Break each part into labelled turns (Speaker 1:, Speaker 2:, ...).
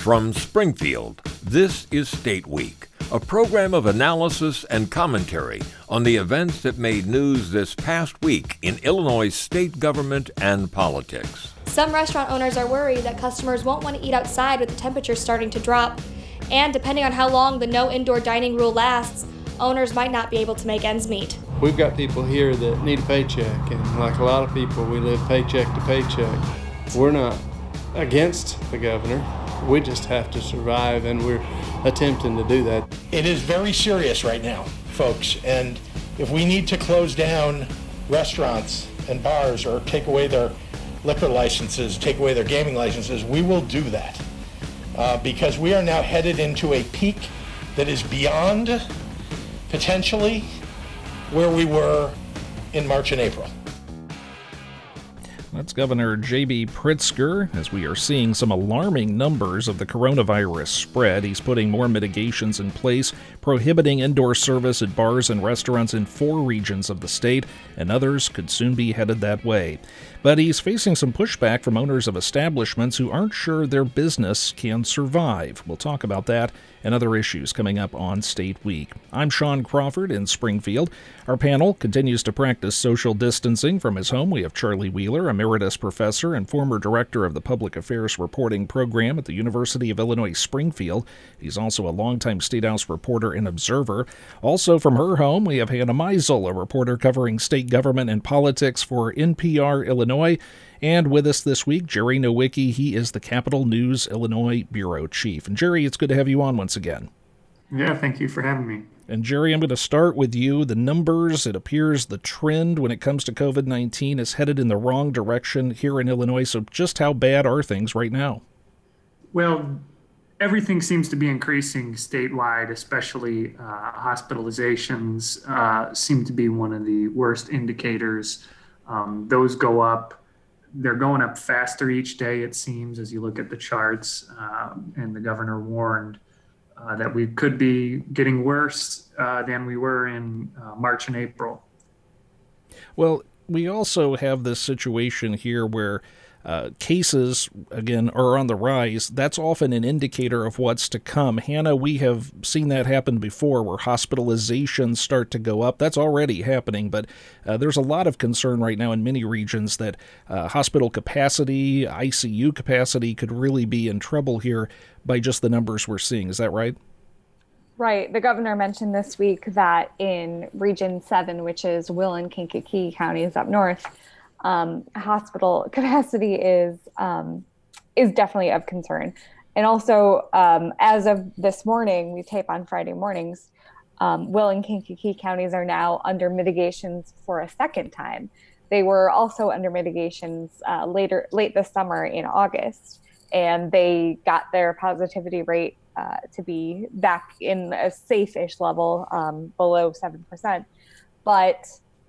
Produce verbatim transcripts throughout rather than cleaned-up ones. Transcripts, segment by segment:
Speaker 1: From Springfield, this is State Week, a program of analysis and commentary on the events that made news this past week in Illinois state government and politics.
Speaker 2: Some restaurant owners are worried that customers won't want to eat outside with the temperature starting to drop, and depending on how long the no indoor dining rule lasts, owners might not be able to make ends meet.
Speaker 3: We've got people here that need a paycheck, and like a lot of people, we live paycheck to paycheck. We're not against the governor. We just have to survive, and we're attempting to do that.
Speaker 4: It is very serious right now, folks, and if we need to close down restaurants and bars or take away their liquor licenses, take away their gaming licenses, we will do that uh, because we are now headed into a peak that is beyond potentially where we were in March and April.
Speaker 5: That's Governor J B. Pritzker. As we are seeing some alarming numbers of the coronavirus spread, he's putting more mitigations in place, prohibiting indoor service at bars and restaurants in four regions of the state, and others could soon be headed that way. But he's facing some pushback from owners of establishments who aren't sure their business can survive. We'll talk about that and other issues coming up on State Week. I'm Sean Crawford in Springfield. Our panel continues to practice social distancing from his home. We have Charlie Wheeler, emeritus professor and former director of the Public Affairs Reporting Program at the University of Illinois Springfield. He's also a longtime State House reporter and observer. Also from her home, we have Hannah Meisel, a reporter covering state government and politics for N P R Illinois. And with us this week, Jerry Nowicki. He is the Capital News Illinois bureau chief. And Jerry, it's good to have you on once again.
Speaker 6: Yeah, thank you for having me.
Speaker 5: And Jerry, I'm going to start with you. The numbers, it appears the trend when it comes to covid nineteen is headed in the wrong direction here in Illinois. So just how bad are things right now?
Speaker 6: Well, everything seems to be increasing statewide, especially uh, hospitalizations uh, seem to be one of the worst indicators. Um, those go up. They're going up faster each day, it seems, as you look at the charts. Um, and the governor warned uh, that we could be getting worse uh, than we were in uh, March and April.
Speaker 5: Well, we also have this situation here where uh, cases, again, are on the rise. That's often an indicator of what's to come. Hannah, we have seen that happen before where hospitalizations start to go up. That's already happening, but uh, there's a lot of concern right now in many regions that uh, hospital capacity, I C U capacity could really be in trouble here by just the numbers we're seeing. Is that right?
Speaker 7: Right. The governor mentioned this week that in Region seven, which is Will and Kankakee counties up north, Um, hospital capacity is um, is definitely of concern. And also, um, as of this morning, we tape on Friday mornings, um, Will and Kankakee counties are now under mitigations for a second time. They were also under mitigations uh, later, late this summer in August, and they got their positivity rate uh, to be back in a safe-ish level, um, below seven percent. But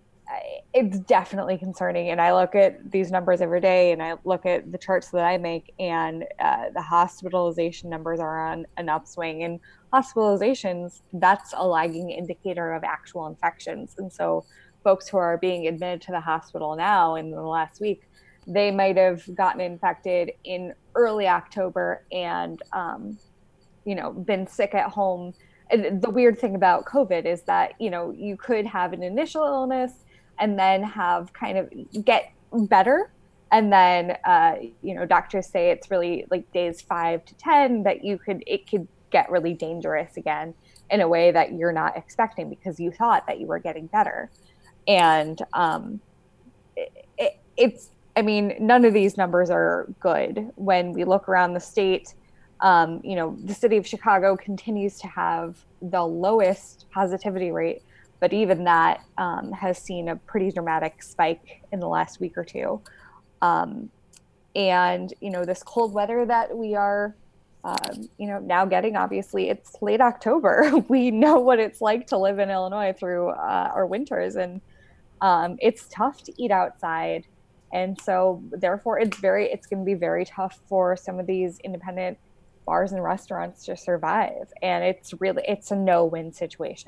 Speaker 7: it's definitely concerning. And I look at these numbers every day, and I look at the charts that I make, and uh, the hospitalization numbers are on an upswing. And hospitalizations, that's a lagging indicator of actual infections. And so folks who are being admitted to the hospital now in the last week, they might have gotten infected in early October and, um, you know, been sick at home. And the weird thing about COVID is that, you know, you could have an initial illness and then have kind of get better. And then, uh, you know, doctors say it's really like days five to ten that you could, it could get really dangerous again in a way that you're not expecting because you thought that you were getting better. And um, it, it, it's, I mean, none of these numbers are good. When we look around the state, um, you know, the city of Chicago continues to have the lowest positivity rate, but even that um, has seen a pretty dramatic spike in the last week or two. Um, and, you know, this cold weather that we are, um, you know, now getting, obviously, it's late October. We know what it's like to live in Illinois through uh, our winters, and um, it's tough to eat outside. And so, therefore, it's very, it's going to be very tough for some of these independent bars and restaurants to survive. And it's really, it's a no-win situation.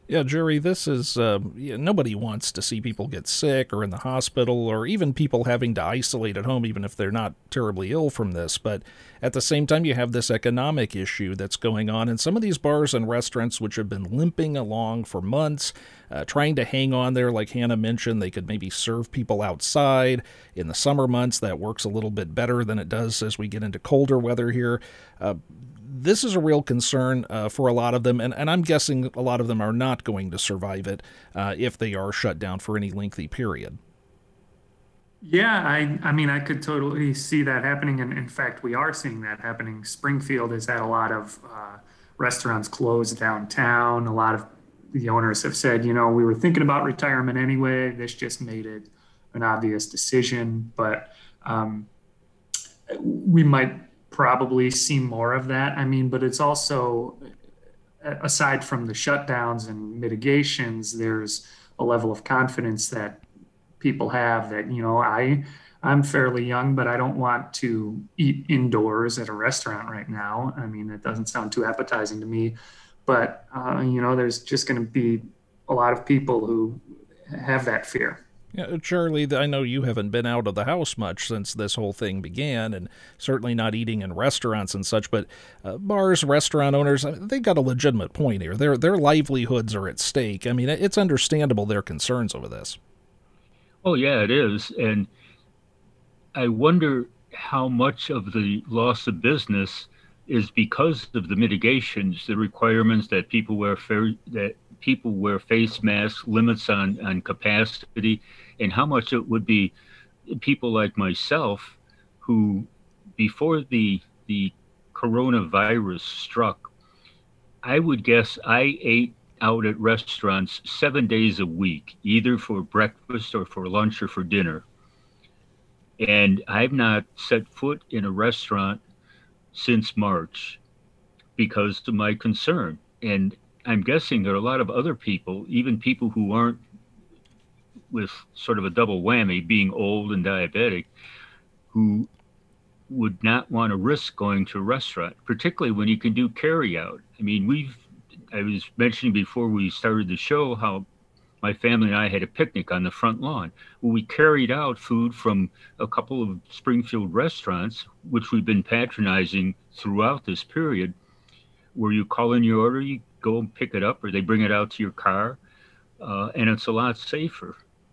Speaker 5: Yeah, Jerry, this is, uh, yeah, nobody wants to see people get sick or in the hospital or even people having to isolate at home, even if they're not terribly ill from this. But at the same time, you have this economic issue that's going on. And some of these bars and restaurants, which have been limping along for months, uh, trying to hang on there, like Hannah mentioned, they could maybe serve people outside in the summer months. That works a little bit better than it does as we get into colder weather here. Uh, This is a real concern uh, for a lot of them, and, and I'm guessing a lot of them are not going to survive it uh, if they are shut down for any lengthy period.
Speaker 6: Yeah, I, I mean, I could totally see that happening. And in fact, we are seeing that happening. Springfield has had a lot of uh, restaurants closed downtown. A lot of the owners have said, you know, we were thinking about retirement anyway. This just made it an obvious decision. But um, we might probably see more of that. I mean, but it's also, aside from the shutdowns and mitigations, there's a level of confidence that people have that, you know, I, I'm fairly young, but I don't want to eat indoors at a restaurant right now. I mean, it doesn't sound too appetizing to me, but, uh, you know, there's just going to be a lot of people who have that fear.
Speaker 5: Yeah, Charlie, I know you haven't been out of the house much since this whole thing began, and certainly not eating in restaurants and such, but uh, bars, restaurant owners, they've got a legitimate point here. Their, their livelihoods are at stake. I mean, it's understandable their concerns over this.
Speaker 8: Oh, yeah, it is. And I wonder how much of the loss of business is because of the mitigations, the requirements that people wear fair, that people wear face masks, limits on, on capacity, and how much it would be people like myself who, before the the coronavirus struck, I would guess I ate out at restaurants seven days a week, either for breakfast or for lunch or for dinner. And I've not set foot in a restaurant since March because of my concern. And I'm guessing there are a lot of other people, even people who aren't with sort of a double whammy, being old and diabetic, who would not want to risk going to a restaurant, particularly when you can do carry out. I mean, we've, I was mentioning before we started the show how my family and I had a picnic on the front lawn. Well, we carried out food from a couple of Springfield restaurants, which we've been patronizing throughout this period, where you call in your order, you go and pick it up, or they bring it out to your car, uh, and it's a lot safer.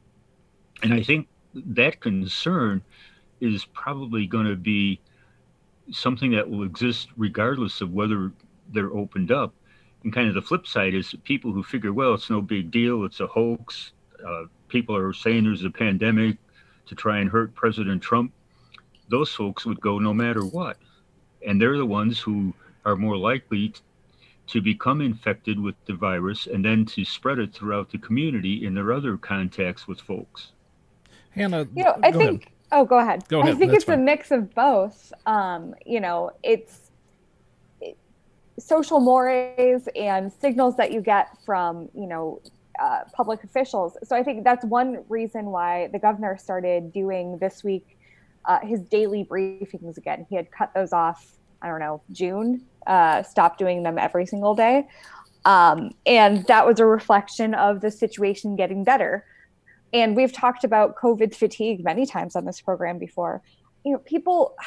Speaker 8: And I think that concern is probably going to be something that will exist regardless of whether they're opened up. And kind of the flip side is people who figure, well, it's no big deal, it's a hoax. Uh, people are saying there's a pandemic to try and hurt President Trump. Those folks would go no matter what. And they're the ones who are more likely t- to become infected with the virus and then to spread it throughout the community in their other contacts with folks.
Speaker 5: Hannah,
Speaker 7: you know, I
Speaker 5: go
Speaker 7: think,
Speaker 5: ahead.
Speaker 7: oh, go ahead.
Speaker 5: Go ahead.
Speaker 7: I think
Speaker 5: That's
Speaker 7: it's
Speaker 5: fine.
Speaker 7: a mix of both. Um, you know, it's it, social mores and signals that you get from, you know, uh, public officials. So I think that's one reason why the governor started doing this week uh, his daily briefings again. He had cut those off, I don't know, June, uh, stopped doing them every single day. Um, and that was a reflection of the situation getting better. And we've talked about COVID fatigue many times on this program before. You know, people,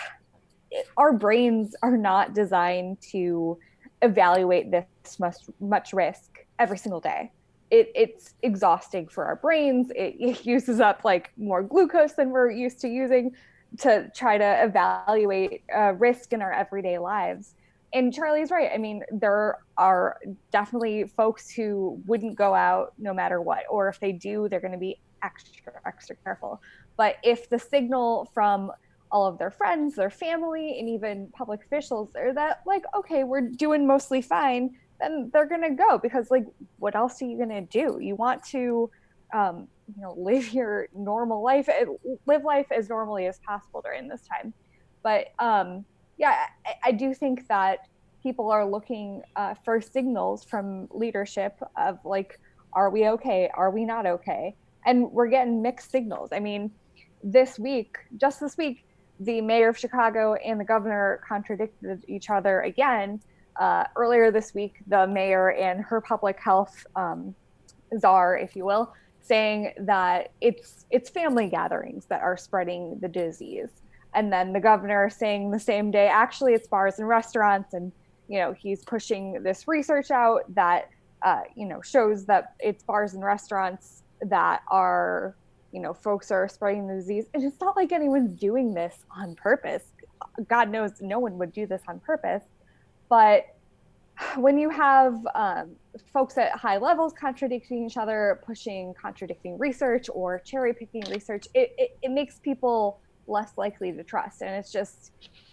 Speaker 7: our brains are not designed to evaluate this much, much risk every single day. It, it's exhausting for our brains. It, it uses up like more glucose than we're used to using to try to evaluate uh, risk in our everyday lives. And Charlie's right. I mean, there are definitely folks who wouldn't go out no matter what, or if they do, they're going to be extra, extra careful. But if the signal from all of their friends, their family, and even public officials are that like, okay, we're doing mostly fine, then they're going to go, because like, what else are you going to do? You want to, um, you know, live your normal life, live life as normally as possible during this time. But um, yeah, I, I do think that people are looking uh, for signals from leadership of like, are we okay? Are we not okay? And we're getting mixed signals. I mean, this week, just this week, the mayor of Chicago and the governor contradicted each other again. uh, earlier this week, the mayor and her public health um, czar, if you will, saying that it's it's family gatherings that are spreading the disease. And then the governor saying the same day, actually, it's bars and restaurants. And, you know, he's pushing this research out that, uh, you know, shows that it's bars and restaurants that are, you know, folks are spreading the disease. And it's not like anyone's doing this on purpose. God knows no one would do this on purpose. But when you have um, folks at high levels contradicting each other, pushing contradicting research or cherry picking research, it, it, it makes people less likely to trust. And it's just,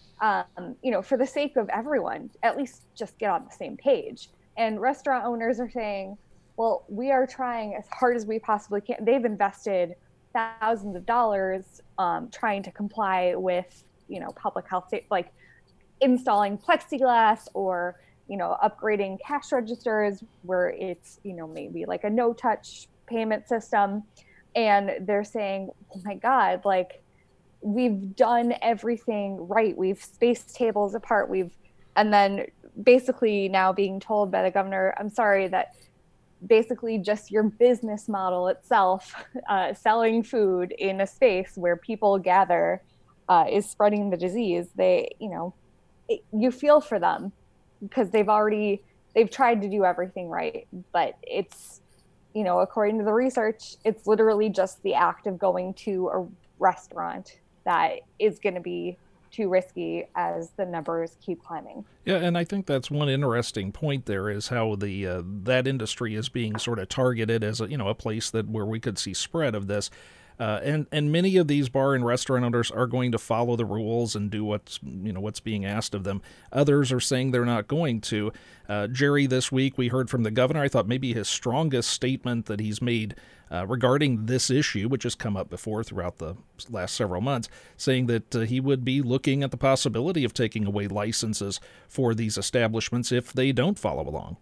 Speaker 7: um, you know, for the sake of everyone, at least just get on the same page. And restaurant owners are saying, well, we are trying as hard as we possibly can. They've invested thousands of dollars um, trying to comply with, you know, public health, like installing plexiglass or, you know, upgrading cash registers where it's, you know, maybe like a no touch payment system. And they're saying, oh my God, like, we've done everything right. We've spaced tables apart. We've, and then basically now being told by the governor, I'm sorry, that basically just your business model itself, uh, selling food in a space where people gather, uh, is spreading the disease. They, you know, it, you feel for them because they've already, they've tried to do everything right, but it's, you know, according to the research, it's literally just the act of going to a restaurant that is going to be too risky as the numbers keep climbing.
Speaker 5: Yeah, and I think that's one interesting point there is how the uh, that industry is being sort of targeted as a, you know, a place that where we could see spread of this. Uh, and and many of these bar and restaurant owners are going to follow the rules and do what's you know what's being asked of them. Others are saying they're not going to. Uh, Jerry, this week we heard from the governor. I thought maybe his strongest statement that he's made uh, regarding this issue, which has come up before throughout the last several months, saying that uh, he would be looking at the possibility of taking away licenses for these establishments if they don't follow along.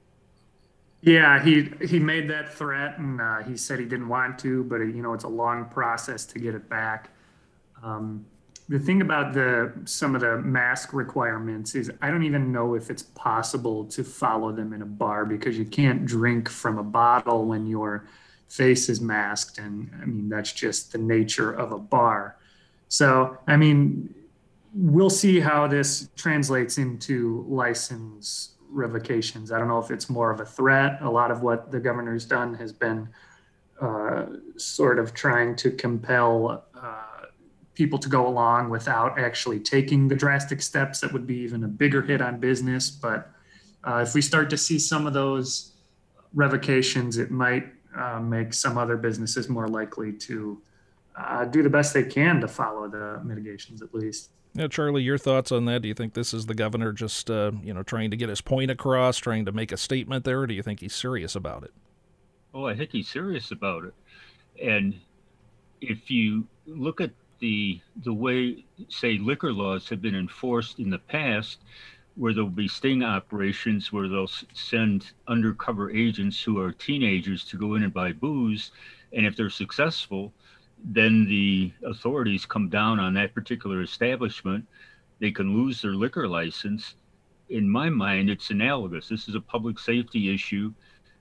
Speaker 6: Yeah, he he made that threat, and uh, he said he didn't want to, but you know it's a long process to get it back. Um, the thing about the some of the mask requirements is I don't even know if it's possible to follow them in a bar because you can't drink from a bottle when your face is masked, and I mean that's just the nature of a bar. So I mean, we'll see how this translates into license revocations. I don't know if it's more of a threat. A lot of what the governor's done has been uh, sort of trying to compel uh, people to go along without actually taking the drastic steps that would be even a bigger hit on business. But uh, if we start to see some of those revocations, it might uh, make some other businesses more likely to uh, do the best they can to follow the mitigations at least.
Speaker 5: Yeah, Charlie, your thoughts on that? Do you think this is the governor just, uh, you know, trying to get his point across, trying to make a statement there, or do you think he's serious about it?
Speaker 8: Oh, I think he's serious about it. And if you look at the the way, say, liquor laws have been enforced in the past, where there'll be sting operations where they'll send undercover agents who are teenagers to go in and buy booze, and if they're successful, then the authorities come down on that particular establishment. They can lose their liquor license. In my mind, it's analogous. This is a public safety issue.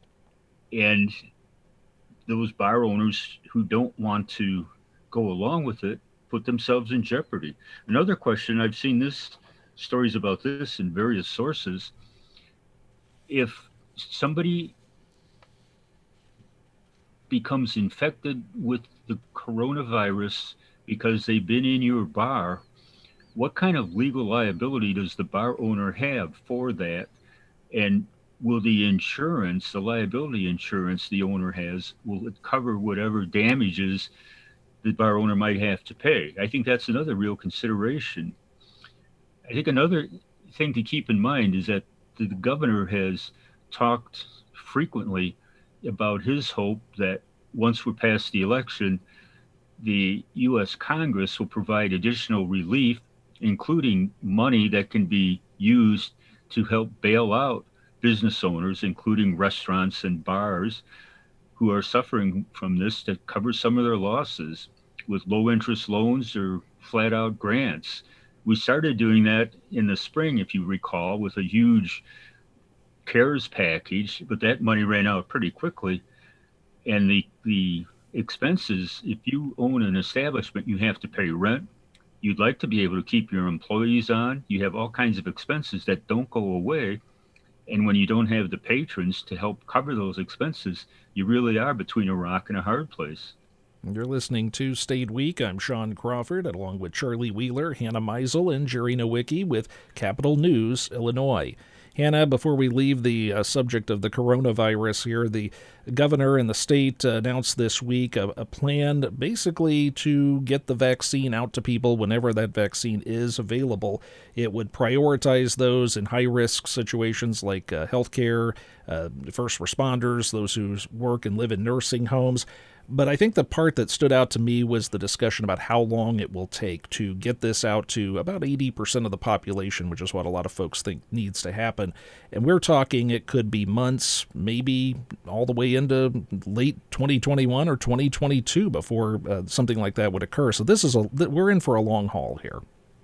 Speaker 8: And those bar owners who don't want to go along with it put themselves in jeopardy. Another question, I've seen this stories about this in various sources. If somebody becomes infected with the coronavirus because they've been in your bar, what kind of legal liability does the bar owner have for that? And will the insurance, the liability insurance the owner has, will it cover whatever damages the bar owner might have to pay? I think that's another real consideration. I think another thing to keep in mind is that the governor has talked frequently about his hope that once we're past the election, the U S Congress will provide additional relief, including money that can be used to help bail out business owners, including restaurants and bars, who are suffering from this, to cover some of their losses with low interest loans or flat out grants. We started doing that in the spring, if you recall, with a huge CARES package, but that money ran out pretty quickly. And the the expenses, if you own an establishment, you have to pay rent. You'd like to be able to keep your employees on. You have all kinds of expenses that don't go away. And when you don't have the patrons to help cover those expenses, you really are between a rock and a hard place.
Speaker 5: You're listening to State Week. I'm Sean Crawford, along with Charlie Wheeler, Hannah Meisel, and Jerry Nowicki with Capital News, Illinois. Hannah, before we leave the uh, subject of the coronavirus here, the governor and the state uh, announced this week a, a plan basically to get the vaccine out to people whenever that vaccine is available. It would prioritize those in high-risk situations like uh, healthcare, uh, first responders, those who work and live in nursing homes. But I think the part that stood out to me was the discussion about how long it will take to get this out to about eighty percent of the population, which is what a lot of folks think needs to happen. And we're talking it could be months, maybe all the way into late twenty twenty-one or twenty twenty-two before uh, something like that would occur. So this is a we're in for a long haul here.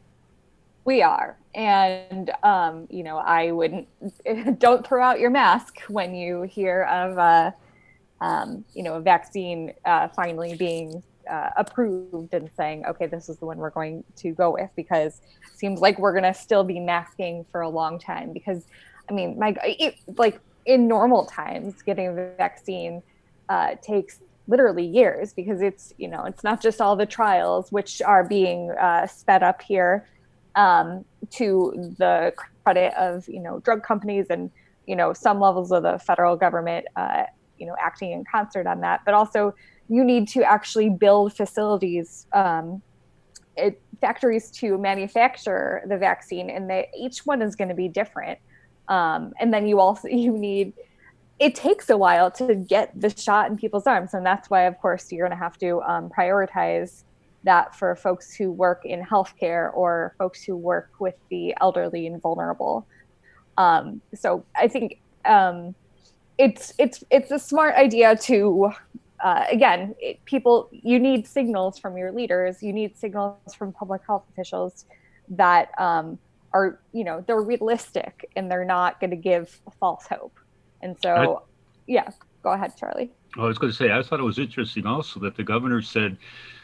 Speaker 7: We are. And, um, you know, I wouldn't, don't throw out your mask when you hear of, uh, Um, you know, a vaccine uh, finally being uh, approved and saying, okay, this is the one we're going to go with, because it seems like we're going to still be masking for a long time. Because, I mean, my it, like in normal times, getting the vaccine uh, takes literally years, because it's, you know, it's not just all the trials, which are being uh, sped up here um, to the credit of, you know, drug companies and, you know, some levels of the federal government uh, you know, acting in concert on that, but also you need to actually build facilities, um, it, factories to manufacture the vaccine, and they, each one is going to be different. Um, and then you also, you need, it takes a while to get the shot in people's arms. And that's why, of course, you're going to have to um, prioritize that for folks who work in healthcare or folks who work with the elderly and vulnerable. Um, so I think, um, It's it's it's a smart idea to, uh, again, it, people, you need signals from your leaders. You need signals from public health officials that um, are, you know, they're realistic and they're not going to give false hope. And so, I, yeah, go ahead, Charlie.
Speaker 8: I was going to say, I thought it was interesting also that the governor said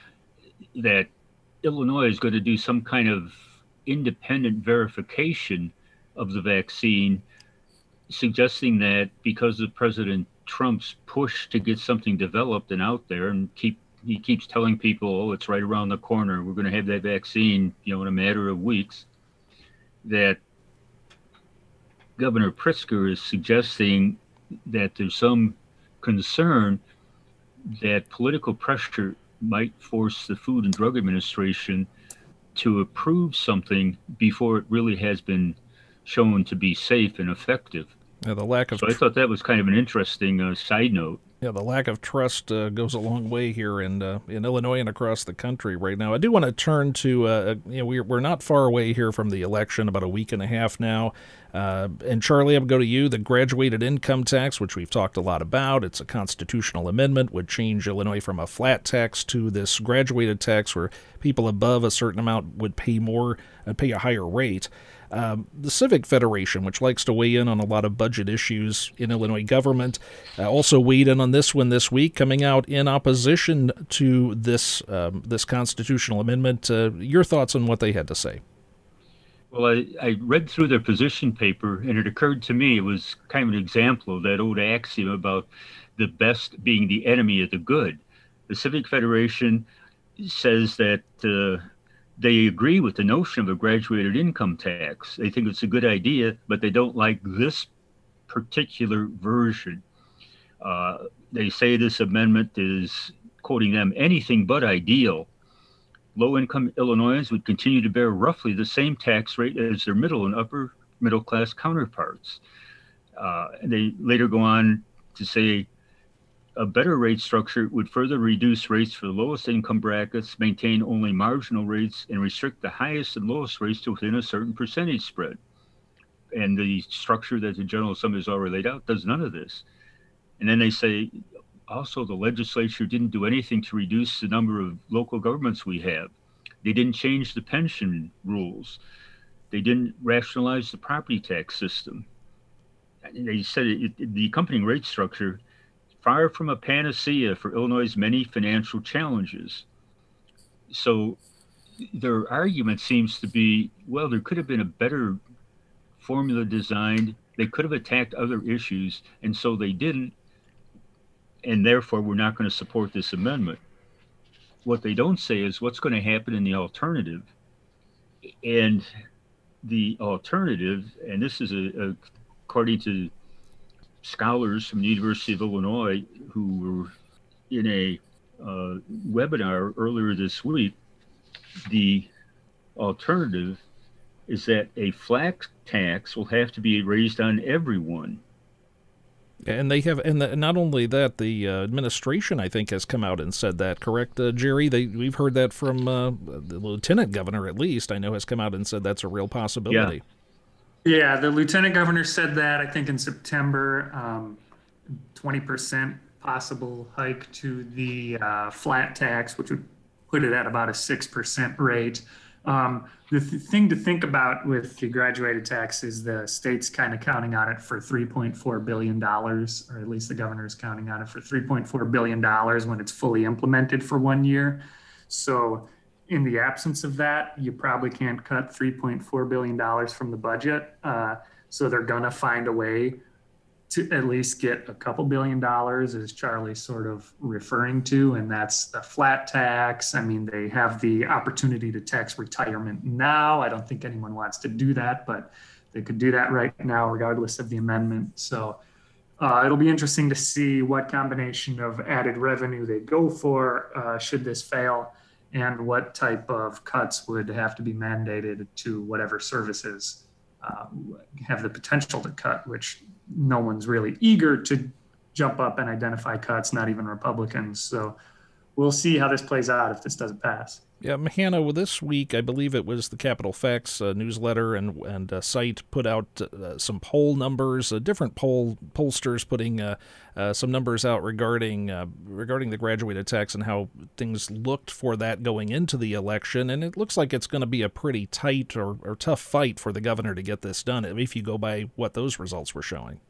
Speaker 8: that Illinois is going to do some kind of independent verification of the vaccine, suggesting that because of President Trump's push to get something developed and out there, and keep he keeps telling people, oh, it's right around the corner, we're going to have that vaccine, you know, in a matter of weeks, that Governor Pritzker is suggesting that there's some concern that political pressure might force the Food and Drug Administration to approve something before it really has been shown to be safe and effective.
Speaker 5: Yeah, the lack of
Speaker 8: so I thought that was kind of an interesting uh, side note.
Speaker 5: Yeah, the lack of trust uh, goes a long way here in uh, in Illinois and across the country right now. I do want to turn to, uh, you know, we're, we're not far away here from the election, about a week and a half now. Uh, and Charlie, I'm going to go to you. The graduated income tax, which we've talked a lot about, it's a constitutional amendment, would change Illinois from a flat tax to this graduated tax where people above a certain amount would pay more and pay a higher rate. Um, the Civic Federation, which likes to weigh in on a lot of budget issues in Illinois government, uh, also weighed in on this one this week, coming out in opposition to this um, this constitutional amendment. Uh, your thoughts on what they had to say?
Speaker 8: Well, I, I read through their position paper, and it occurred to me it was kind of an example of that old axiom about the best being the enemy of the good. The Civic Federation says that uh, they agree with the notion of a graduated income tax. They think it's a good idea, but they don't like this particular version. Uh, they say this amendment is, quoting them, anything but ideal. Low-income Illinoisans would continue to bear roughly the same tax rate as their middle and upper middle-class counterparts. Uh, and they later go on to say a better rate structure would further reduce rates for the lowest income brackets, maintain only marginal rates, and restrict the highest and lowest rates to within a certain percentage spread. And the structure that the General Assembly has already laid out does none of this. And then they say, also, the legislature didn't do anything to reduce the number of local governments we have. They didn't change the pension rules. They didn't rationalize the property tax system. They said it, it, the accompanying rate structure, far from a panacea for Illinois' many financial challenges. So their argument seems to be, well, there could have been a better formula designed. They could have attacked other issues, and so they didn't, and therefore we're not going to support this amendment. What they don't say is what's going to happen in the alternative. And the alternative, and this is a, a, according to scholars from the University of Illinois who were in a uh, webinar earlier this week, the alternative is that a flat tax will have to be raised on everyone.
Speaker 5: And they have, and the, not only that, the uh, administration, I think, has come out and said that. Correct, uh, Jerry? They we've heard that from uh, the lieutenant governor, at least I know, has come out and said that's a real possibility.
Speaker 6: Yeah, yeah the lieutenant governor said that, I think, in September. Um, twenty percent possible hike to the uh, flat tax, which would put it at about a six percent rate. Um, the th- thing to think about with the graduated tax is the state's kind of counting on it for three point four billion dollars, or at least the governor is counting on it for three point four billion dollars when it's fully implemented for one year. So in the absence of that, you probably can't cut three point four billion dollars from the budget. Uh, so they're going to find a way to at least get a couple billion dollars, as Charlie's sort of referring to, and that's the flat tax. I mean, they have the opportunity to tax retirement now. I don't think anyone wants to do that, but they could do that right now, regardless of the amendment. So uh, it'll be interesting to see what combination of added revenue they go for uh, should this fail, and what type of cuts would have to be mandated to whatever services uh, have the potential to cut, which no one's really eager to jump up and identify cuts, not even Republicans. So we'll see how this plays out if this doesn't pass.
Speaker 5: Yeah, Hannah, well, this week, I believe it was the Capitol Facts uh, newsletter and and uh, site put out uh, some poll numbers, uh, different poll pollsters putting uh, uh, some numbers out regarding uh, regarding the graduated tax and how things looked for that going into the election. And it looks like it's going to be a pretty tight or, or tough fight for the governor to get this done, if you go by what those results were showing.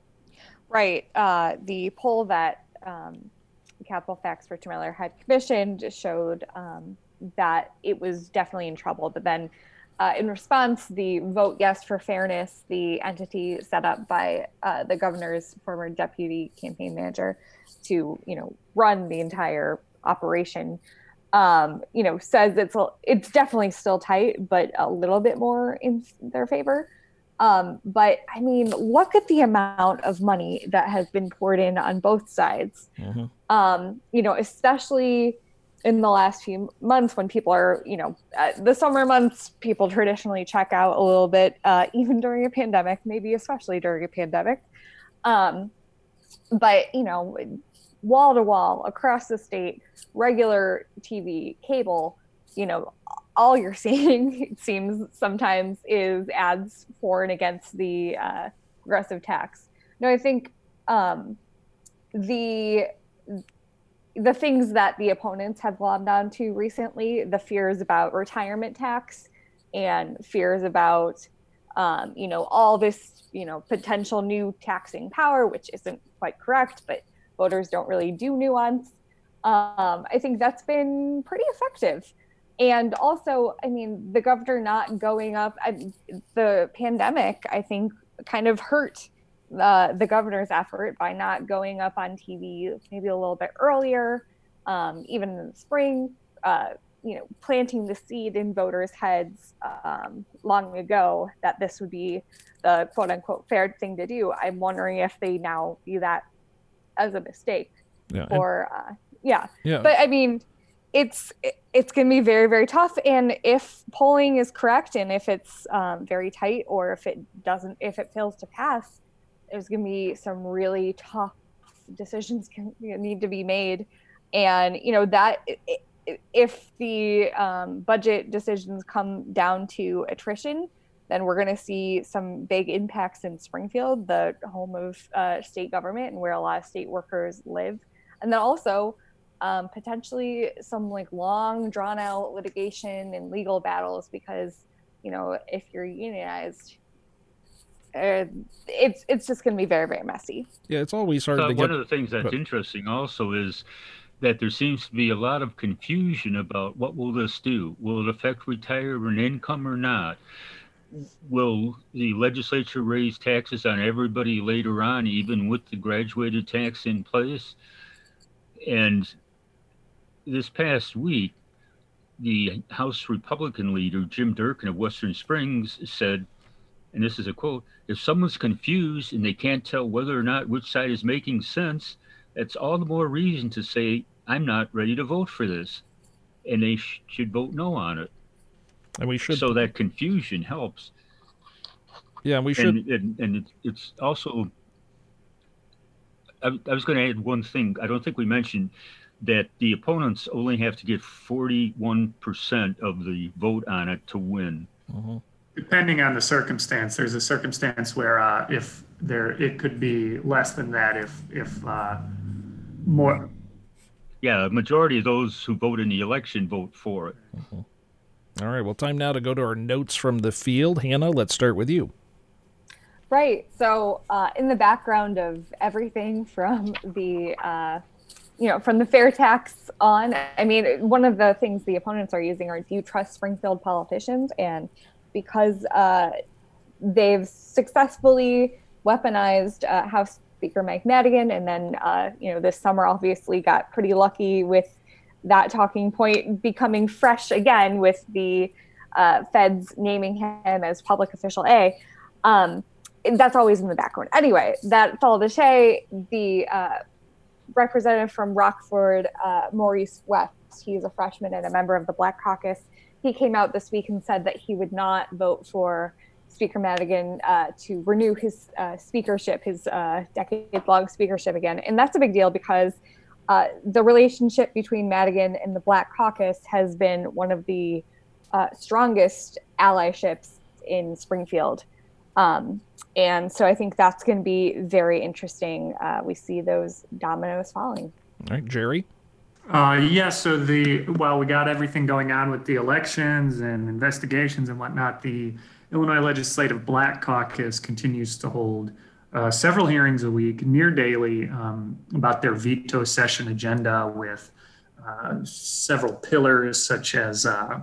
Speaker 7: Right. Uh, the poll that um, Capitol Facts Richard Miller had commissioned showed um, that it was definitely in trouble. But then uh, in response, the Vote Yes for Fairness, the entity set up by uh, the governor's former deputy campaign manager to, you know, run the entire operation, um, you know, says it's it's definitely still tight, but a little bit more in their favor. Um, but I mean, look at the amount of money that has been poured in on both sides. Mm-hmm. Um, you know, especially in the last few months when people are, you know, uh, the summer months, people traditionally check out a little bit, uh, even during a pandemic, maybe especially during a pandemic. Um, but, you know, wall to wall across the state, regular T V, cable, you know, all you're seeing, it seems sometimes, is ads for and against the uh, progressive tax. No, I think um, the the things that the opponents have glommed onto recently, the fears about retirement tax and fears about, um, you know, all this, you know, potential new taxing power, which isn't quite correct, but voters don't really do nuance. Um, I think that's been pretty effective. And also, I mean, the governor not going up, I, the pandemic, I think, kind of hurt uh, the governor's effort by not going up on T V maybe a little bit earlier, um, even in the spring, uh, you know, planting the seed in voters' heads um, long ago that this would be the quote unquote fair thing to do. I'm wondering if they now view that as a mistake.
Speaker 5: Yeah,
Speaker 7: or, uh, yeah.
Speaker 5: yeah.
Speaker 7: But I mean, it's it's going to be very, very tough. And if polling is correct, and if it's um, very tight, or if it doesn't, if it fails to pass, there's going to be some really tough decisions can, need to be made. And, you know, that if the um, budget decisions come down to attrition, then we're going to see some big impacts in Springfield, the home of uh, state government and where a lot of state workers live. And then also, um, potentially some like long drawn out litigation and legal battles, because, you know, if you're unionized, uh, it's it's just going to be very, very messy.
Speaker 5: Yeah, it's always hard
Speaker 8: so
Speaker 5: to
Speaker 8: one
Speaker 5: get...
Speaker 8: of the things that's but... interesting also is that there seems to be a lot of confusion about what will this do. Will it affect retirement income or not? Will the legislature raise taxes on everybody later on, even with the graduated tax in place? And this past week, the House Republican leader, Jim Durkin of Western Springs, said, and this is a quote, "If someone's confused and they can't tell whether or not which side is making sense, that's all the more reason to say, I'm not ready to vote for this." And they sh- should vote no on it.
Speaker 5: And we should.
Speaker 8: So that confusion helps.
Speaker 5: Yeah, we should.
Speaker 8: And, and, and it, it's also, I, I was going to add one thing. I don't think we mentioned that the opponents only have to get forty-one percent of the vote on it to win.
Speaker 5: Mm-hmm.
Speaker 6: Depending on the circumstance, there's a circumstance where uh, if there, it could be less than that if, if uh, more.
Speaker 8: Yeah, a majority of those who vote in the election vote for it.
Speaker 5: Mm-hmm. All right, well, time now to go to our notes from the field. Hannah, let's start with you.
Speaker 7: Right. So uh, in the background of everything from the, uh, you know, from the fair tax on, I mean, one of the things the opponents are using are, do you trust Springfield politicians? And because uh, they've successfully weaponized uh, House Speaker Mike Madigan, and then, uh, you know, this summer obviously got pretty lucky with that talking point becoming fresh again with the uh, feds naming him as public official A. Um, that's always in the background. Anyway, that's all to say. The uh, representative from Rockford, uh, Maurice West, he's a freshman and a member of the Black Caucus. He came out this week and said that he would not vote for Speaker Madigan uh, to renew his uh, speakership, his uh, decade-long speakership again. And that's a big deal because uh, the relationship between Madigan and the Black Caucus has been one of the uh, strongest allyships in Springfield. Um, and so I think that's going to be very interesting. Uh, we see those dominoes falling.
Speaker 5: All right, Jerry?
Speaker 6: Uh, yeah, so the while we got everything going on with the elections and investigations and whatnot, the Illinois Legislative Black Caucus continues to hold uh, several hearings a week, near daily, um, about their veto session agenda with uh, several pillars, such as uh,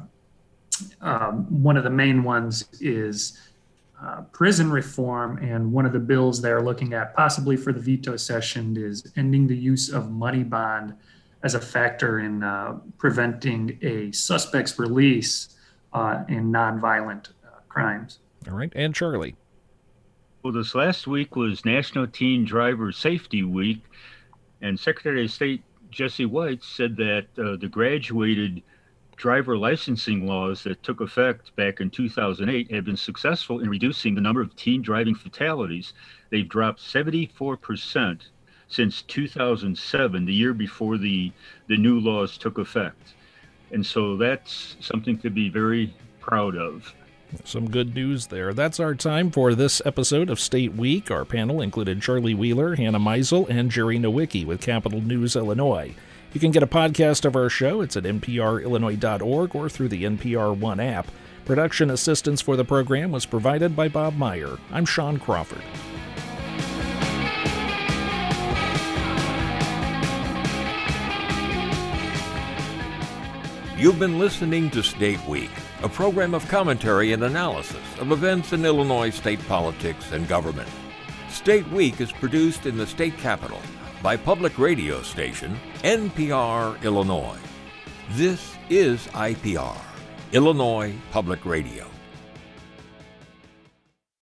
Speaker 6: um, one of the main ones is uh, prison reform, and one of the bills they're looking at possibly for the veto session is ending the use of money bond as a factor in uh, preventing a suspect's release uh, in nonviolent uh, crimes.
Speaker 5: All right, and Charlie.
Speaker 8: Well, this last week was National Teen Driver Safety Week, and Secretary of State Jesse White said that uh, the graduated driver licensing laws that took effect back in two thousand eight have been successful in reducing the number of teen driving fatalities. They've dropped seventy-four percent since two thousand seven, the year before the, the new laws took effect. And so that's something to be very proud of.
Speaker 5: Some good news there. That's our time for this episode of State Week. Our panel included Charlie Wheeler, Hannah Meisel, and Jerry Nowicki with Capital News Illinois. You can get a podcast of our show. It's at N P R Illinois dot org or through the N P R One app. Production assistance for the program was provided by Bob Meyer. I'm Sean Crawford.
Speaker 1: You've been listening to State Week, a program of commentary and analysis of events in Illinois state politics and government. State Week is produced in the state capital by public radio station N P R Illinois. This is I P R, Illinois Public Radio.